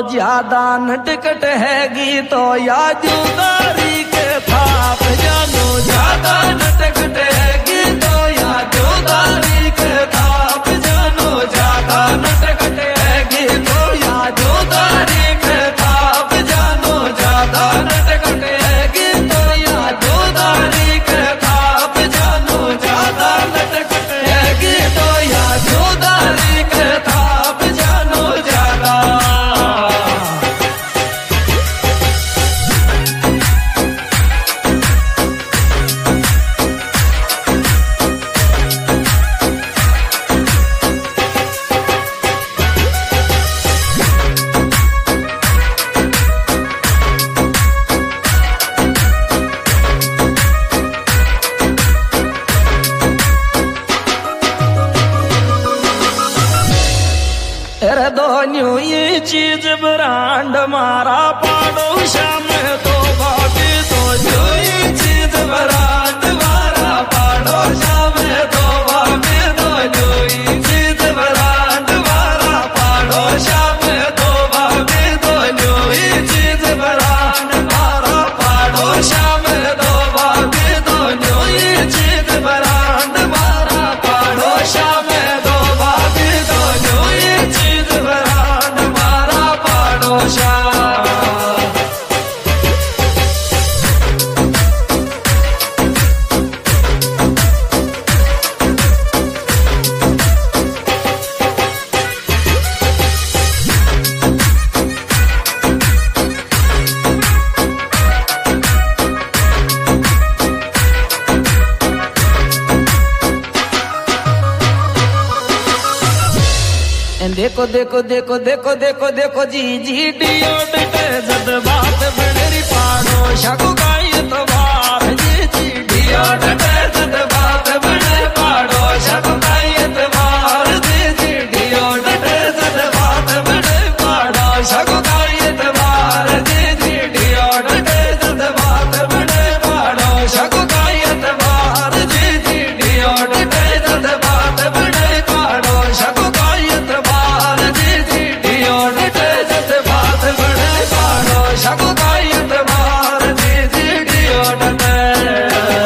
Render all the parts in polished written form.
ज्यादा नटकट हैगी तो या जुदारी के थाप जानो ज्यादा नटकट हैगी तो या जुदारी के थाप जानो ज्यादा नटकट हैगी तो या जुदारी के थाप जानो ज्यादा नटकट हैगी तो या जुदारी के थाप जानो ज्यादा नटकट हैगी तो या जुदारी के थाप जानो ज्यादा। अरे दोनों ये चीज ब्रांड मारा पड़ोसा में तो बाकी तो जो ये चीज ब्रांड मारा पड़ोसा में तो बाकी तो जो ये चीज ब्रांड मारा पड़ोसा में तो बाकी तो जो ये चीज ब्रांड मारा पड़ोसा में तो बाकी तो जो ये चीज ब्रांड मारा पड़ोसा में तो बाकी तो जो ये चीज ब्रांड मारा पड़ोसा। देखो देखो देखो देखो देखो देखो जी जी डियोड के जद बात बड़ी पड़ोसा को गाय तो बार जी जी डियोड के जद बात बड़े पड़ोसा को गाय तो बार जी जी डियोड के जद बात बड़े पड़ोसा को गाय तो बार जी जी डियोड के जद बात बड़े पड़ोसा को गाय तो बार जी जी डियोड के जद बात बड़े पड़ोसा को गाय तो शको गायत मार दीदी डियोड में।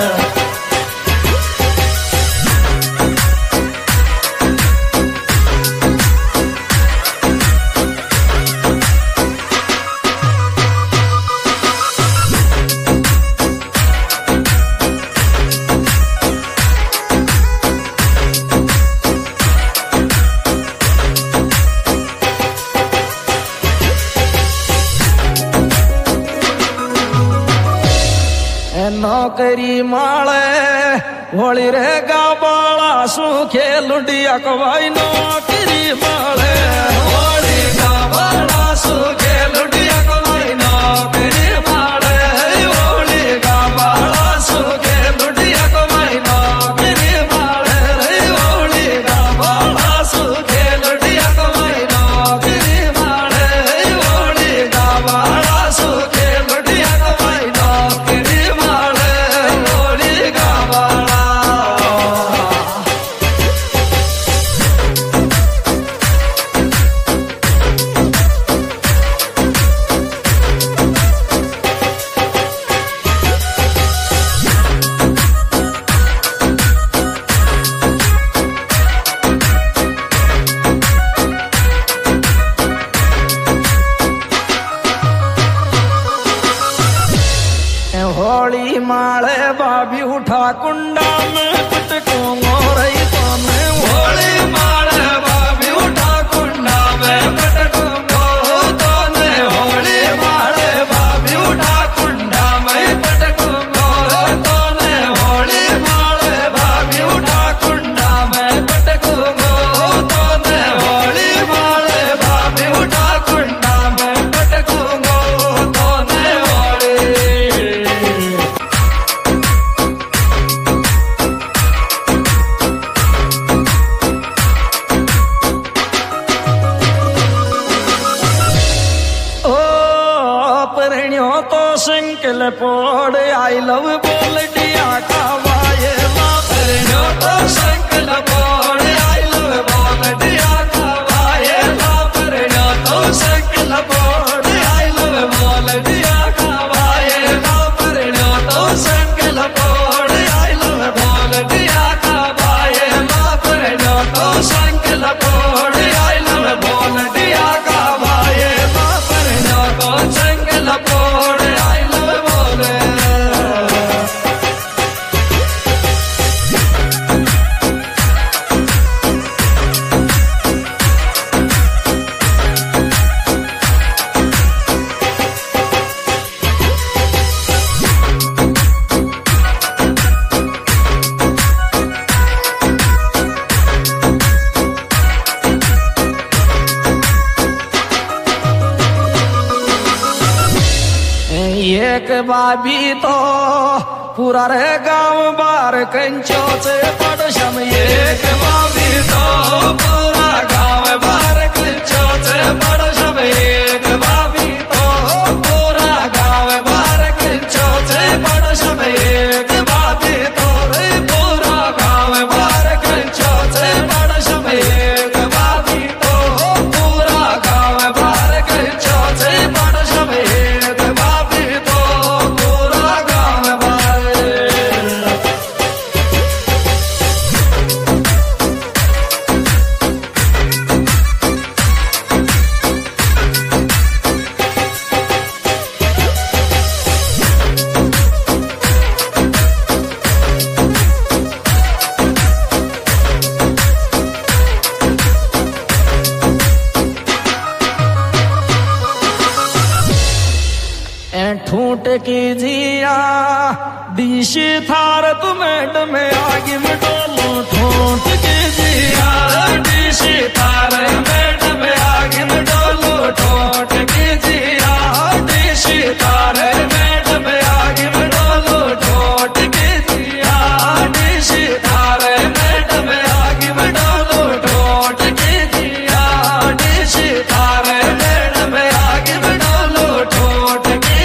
नौकरी माले होली रेगा बाला सूखे लुंडिया कवाई नौकरी माले होली का बाला सूखे लुंडिया कवाई नौकरी माले होली का बाला सूखे लुंडिया कवाई नौकरी माले होली का बाला सूखे लुंडिया कवाई नौकरी माले होली का बाला सूखे लुंडिया कवाई नौकरी होली माले बाबी उठा कुंडा में पटको मोरई तो मैं होली माले बाबी उठा कुंडा में पटको मोरो तो मैं होली माले बाबी उठा कुंडा में पटको मोरो तो मैं होली माले बाबी उठा कुंडा में पटको मोरो तो मैं होली माले बाबी उठा कुंडा में पटको मोरो तो मैं होली। तो संकल पोड़ आई लव बोल दिया का वाये लापरियो तो संकल पोड़ आई लव बोल दिया का वाये लापरियो तो संकल पोड़ लपोड़ आइल में बोल दिया का भाई बापर को संग लपोड़ आइल में बोले एक बाबी तो पूरा रे गांव बार कंचो से पड़ोसम एक बाबी तो पूरा गांव बार कंचो से पड़ोसम एक बाबी तो पूरा गांव बार कंचो से पड़ोसम एक बाबी तो रे पूरा गांव बार कंचो से पड़ोसम एक बाबी तो पूरा गांव बार कंचो से पड़ोसम एक बाबी ठूट की जिया दिशी थार तुमेट में आगे में डोलो ठूट की जिया दिशी थार मेट में आगे में डोलो ठूट की जिया दिशी थार मेट में आगे में डोलो ठूट की जिया दिशी थार मेट में आगे में डोलो ठूट की जिया दिशी थार मेट में आगे में डोलो ठूट की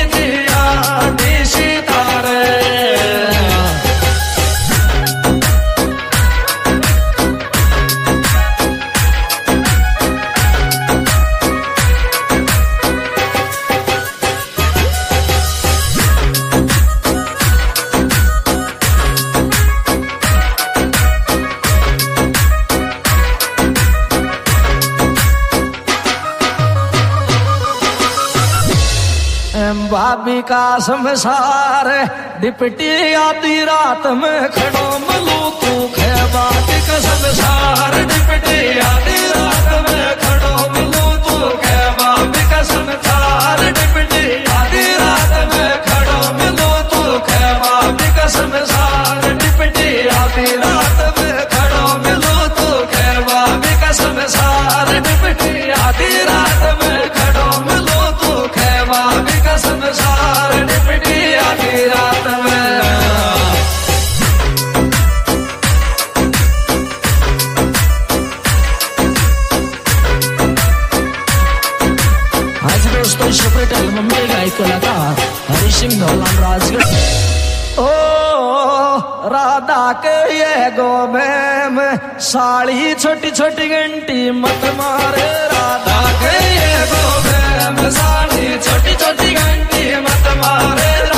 भाभी का संसार डिपटी आधी रात में खड़ो मलू तू बाबी का संसार डिपटी आधी रात में खड़ो मलू तू बाबी का संसार डिपटी आधी रात में खड़ो मलू तू बाबी का संसार डिपटी आधी रात में खड़ो मलू तू बाबी का संसार डिपटी आधी रात में खड़ो मलू तू बाबी का संसार डिपटी आधी रात में आज दोस्तों सुपरटेल मुंबई गायक कलाकार हरि सिंह धौलान राजगढ़ ओ राधा के ये गोबे में साड़ी छोटी छोटी घंटी मत मारे राधा के ये गोबे में साड़ी छोटी छोटी घंटी मत मारे